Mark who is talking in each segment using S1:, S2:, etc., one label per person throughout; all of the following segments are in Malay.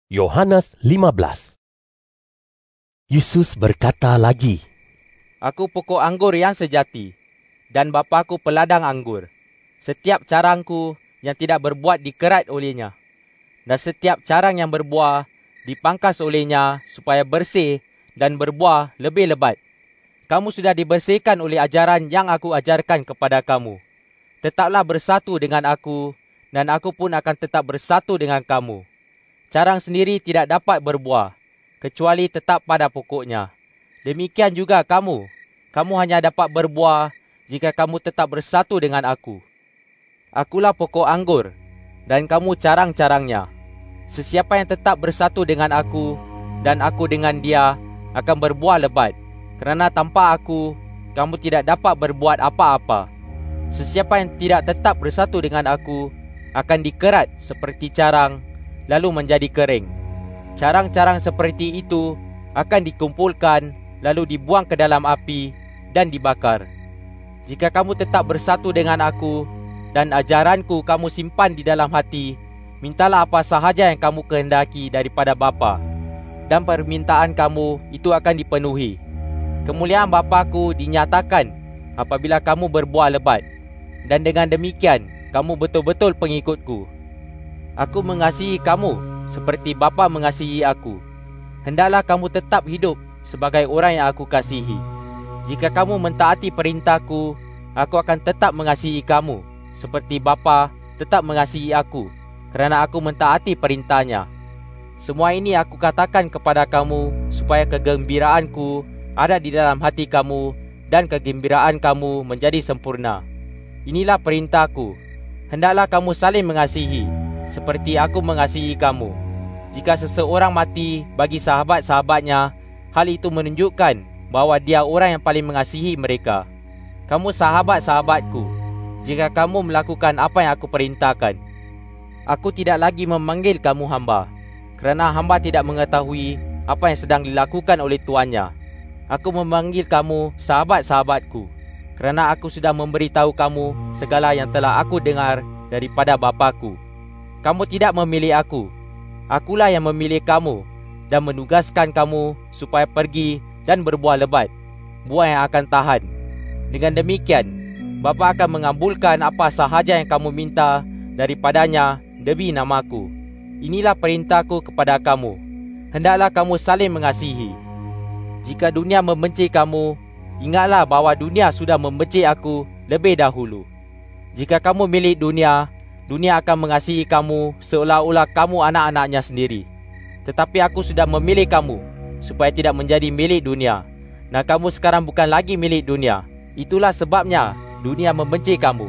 S1: Yohanes 15. Yesus berkata lagi,
S2: Aku pokok anggur yang sejati, dan Bapaku peladang anggur. Setiap carangku yang tidak berbuat dikerat olehnya, dan setiap carang yang berbuah dipangkas olehnya supaya bersih dan berbuah lebih lebat. Kamu sudah dibersihkan oleh ajaran yang aku ajarkan kepada kamu. Tetaplah bersatu dengan aku, dan aku pun akan tetap bersatu dengan kamu. Carang sendiri tidak dapat berbuah, kecuali tetap pada pokoknya. Demikian juga kamu. Kamu hanya dapat berbuah jika kamu tetap bersatu dengan aku. Akulah pokok anggur, dan kamu carang-carangnya. Sesiapa yang tetap bersatu dengan aku, dan aku dengan dia, akan berbuah lebat. Kerana tanpa aku, kamu tidak dapat berbuat apa-apa. Sesiapa yang tidak tetap bersatu dengan aku, akan dikerat seperti carang, lalu menjadi kering. Carang-carang seperti itu akan dikumpulkan, lalu dibuang ke dalam api dan dibakar. Jika kamu tetap bersatu dengan aku, dan ajaranku kamu simpan di dalam hati, mintalah apa sahaja yang kamu kehendaki daripada Bapa, dan permintaan kamu itu akan dipenuhi. Kemuliaan Bapaku dinyatakan apabila kamu berbuah lebat, dan dengan demikian kamu betul-betul pengikutku. Aku mengasihi kamu seperti Bapa mengasihi aku. Hendaklah kamu tetap hidup sebagai orang yang aku kasihi. Jika kamu mentaati perintahku, aku akan tetap mengasihi kamu, seperti Bapa tetap mengasihi aku, kerana aku mentaati perintahnya. Semua ini aku katakan kepada kamu, supaya kegembiraanku ada di dalam hati kamu, dan kegembiraan kamu menjadi sempurna. Inilah perintahku, hendaklah kamu saling mengasihi, seperti aku mengasihi kamu. Jika seseorang mati bagi sahabat-sahabatnya, hal itu menunjukkan bahawa dia orang yang paling mengasihi mereka. Kamu sahabat-sahabatku, jika kamu melakukan apa yang aku perintahkan. Aku tidak lagi memanggil kamu hamba, kerana hamba tidak mengetahui apa yang sedang dilakukan oleh tuannya. Aku memanggil kamu sahabat-sahabatku, kerana aku sudah memberitahu kamu segala yang telah aku dengar daripada Bapaku. Kamu tidak memilih aku, akulah yang memilih kamu dan menugaskan kamu supaya pergi dan berbuah lebat, buah yang akan tahan. Dengan demikian, Bapa akan mengabulkan apa sahaja yang kamu minta daripadanya demi namaku. Inilah perintahku kepada kamu, hendaklah kamu saling mengasihi. Jika dunia membenci kamu, ingatlah bahawa dunia sudah membenci aku lebih dahulu. Jika kamu milik dunia, dunia akan mengasihi kamu seolah-olah kamu anak-anaknya sendiri. Tetapi aku sudah memilih kamu supaya tidak menjadi milik dunia, dan kamu sekarang bukan lagi milik dunia. Itulah sebabnya dunia membenci kamu.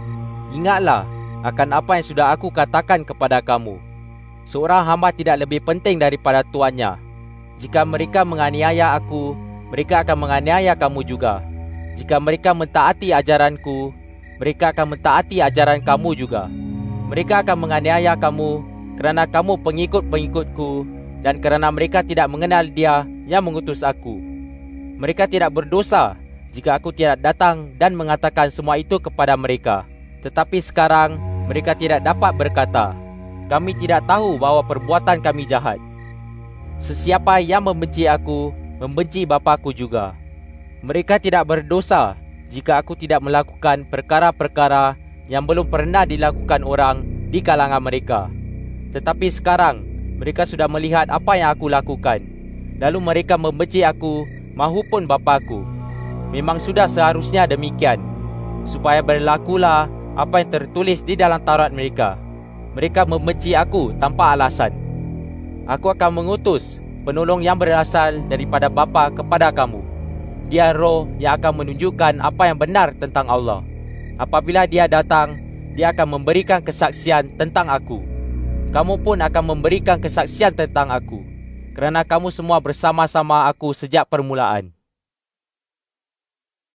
S2: Ingatlah akan apa yang sudah aku katakan kepada kamu. Seorang hamba tidak lebih penting daripada tuannya. Jika mereka menganiaya aku, mereka akan menganiaya kamu juga. Jika mereka mentaati ajaranku, mereka akan mentaati ajaran kamu juga. Mereka akan menganiaya kamu kerana kamu pengikut-pengikutku, dan kerana mereka tidak mengenal Dia yang mengutus aku. Mereka tidak berdosa jika aku tidak datang dan mengatakan semua itu kepada mereka. Tetapi sekarang mereka tidak dapat berkata, kami tidak tahu bahawa perbuatan kami jahat. Sesiapa yang membenci aku, membenci Bapaku juga. Mereka tidak berdosa jika aku tidak melakukan perkara-perkara yang belum pernah dilakukan orang di kalangan mereka. Tetapi sekarang mereka sudah melihat apa yang aku lakukan, lalu mereka membenci aku mahupun Bapaku. Memang sudah seharusnya demikian, supaya berlakulah apa yang tertulis di dalam Taurat mereka. Mereka membenci aku tanpa alasan. Aku akan mengutus penolong yang berasal daripada Bapa kepada kamu. Dia Roh yang akan menunjukkan apa yang benar tentang Allah. Apabila Dia datang, Dia akan memberikan kesaksian tentang aku. Kamu pun akan memberikan kesaksian tentang aku, kerana kamu semua bersama-sama aku sejak permulaan.